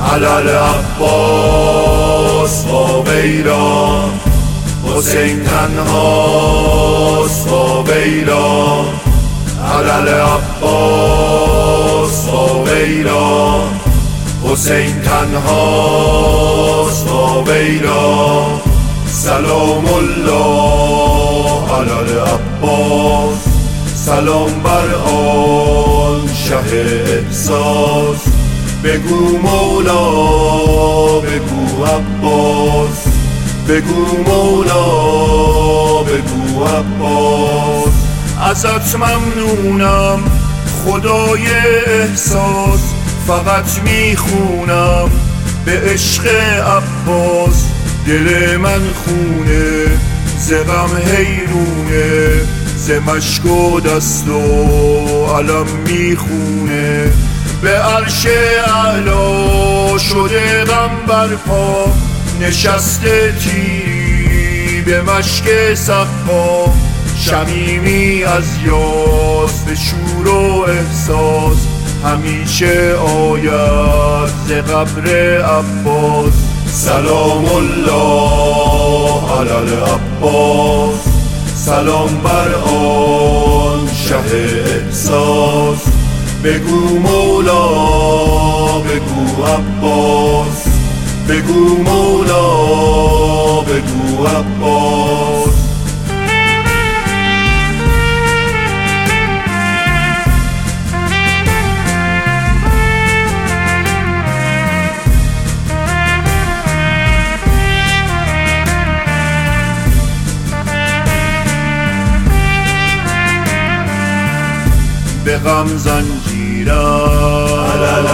علل عباس با ویران، حسین تنهاست با ویران. علل عباس با ویران، حسین تنهاست با ویران. سلام الله علل عباس، سلام بر آن شه احساس. بگو مولا بگو عباس، بگو مولا بگو عباس. ازت ممنونم خدای احساس، فقط میخونم به عشق عباس. دل من خونه ز غم حیرونه، ز مشک و دست و علم میخونه. به عرش اعلا شده غم برپا، نشسته تیری به مشک صفا. شمیمی از یاس به شور و احساس، همیشه آید ز قبر عباس. سلام الله علل عباس، سلام بر آن شه احساس. بگو مولا بگو عباس، بگو مولا بگو عباس. به غم زنجیرم علل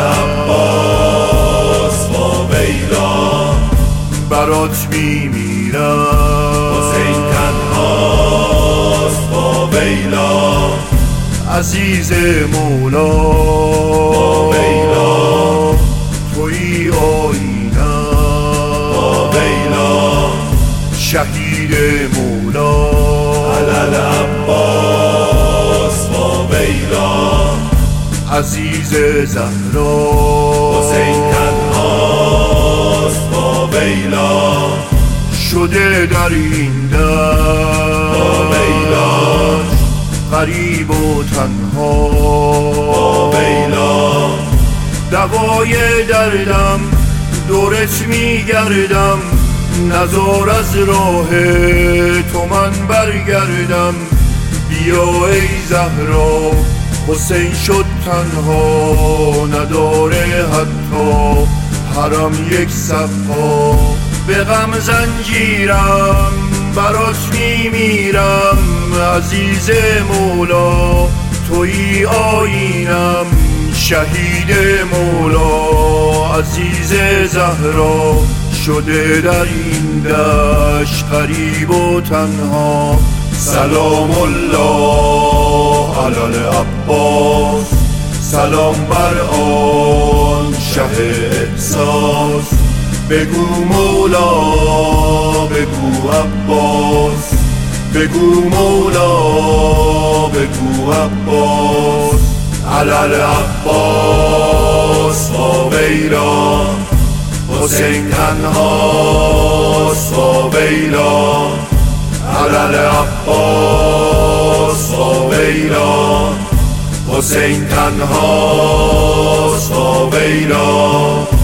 عباس با ویران، برات میمیرم حسین تنهاست با ویران. عزیز مولا با ویران، تویی آیینم با ویران. شهید مولا علل عباس با ویران. عزیز زهرا حسین تنهاست با ویران. شده در این دشت با ویران، غریب و تنها با ویران. دوای دردم دورت میگردم، نزار از راه تو من برگردم. بیا ای زهرا، حسین شد تنها، نداره حتی حرم یک صفا. به غم زنجیرم برات میمیرم، عزیز مولا تویی آیینم. شهید مولا عزیز زهرا، شده در این دشت غریب و تنها. سلام الله علل عباس، سلام بر آن شه احساس. بگو مولا بگو عباس، بگو مولا بگو عباس. علل عباس با ویران، حسین تنهاست با ویران. علل عباس با ویران، حسین تنهاست با ویران.